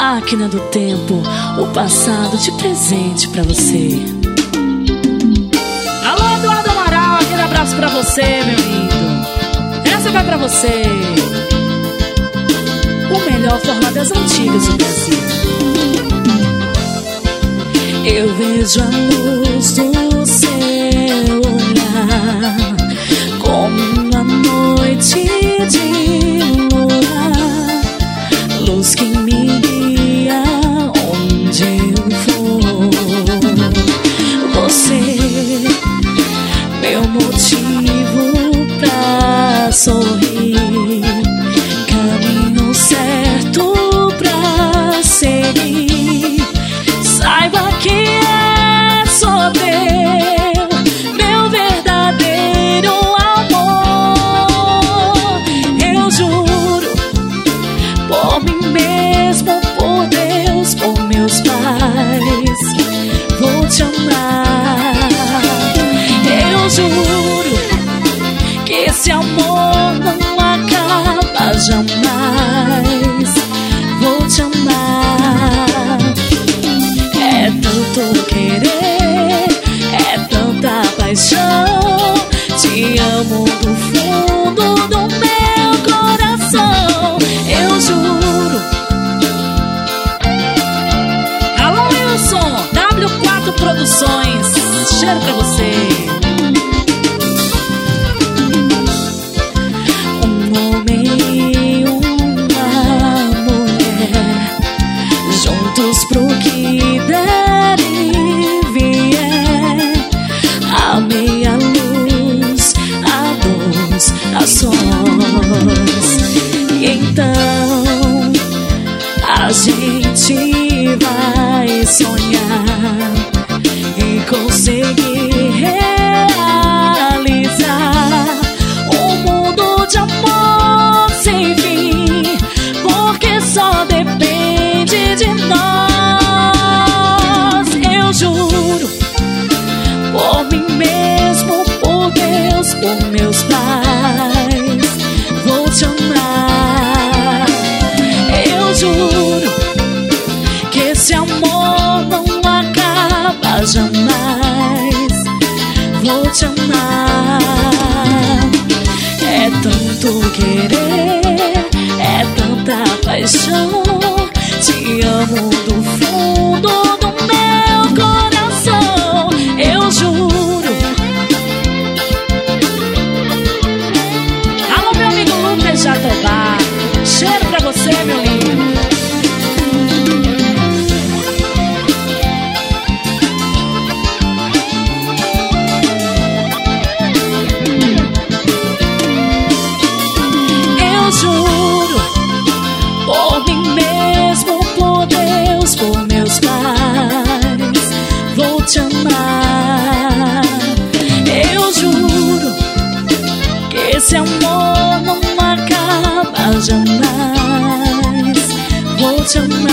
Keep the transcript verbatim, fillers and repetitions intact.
máquina do tempo, o passado de presente pra você. Alô, Eduardo Amaral, aquele abraço pra você, meu lindo. Essa vai pra você. O melhor forró das antigas do Brasil. Eu vejo a luz do seu olhar como uma noite de lua, luz que me guia onde eu for. Você, meu motivo pra sorrir, caminho certo pra seguir. Saiba que é só teu, meu verdadeiro amor. Eu juro, por mim mesmo, por Deus, por meus pais, vou te amar. Eu juro que esse amor não acaba jamais. Vou te amar. É tanto querer, é tanta paixão. Te amo do fundo do meu coração. Eu juro. Alô, Wilson, W quatro Produções, cheiro pra você. Um homem e uma mulher, juntos pro que der e vier. A meia luz, a luz, a sós. E então a gente vai sonhar e conseguir realizar um mundo de amor sem fim, porque só depende de nós. Eu juro, por mim mesmo, por Deus, por meus pais, vou te amar. Eu juro que esse amor não acaba jamais. Vou te amar. É tanto querer, é tanta paixão. Te amo do fundo do meu coração. Eu juro. Alô, meu amigo Lucas Jatobá, cheiro pra você, meu lindo. Eu juro, por mim mesmo, por Deus, por meus pais, vou te amar. Eu juro que esse amor não acaba jamais. Vou te amar.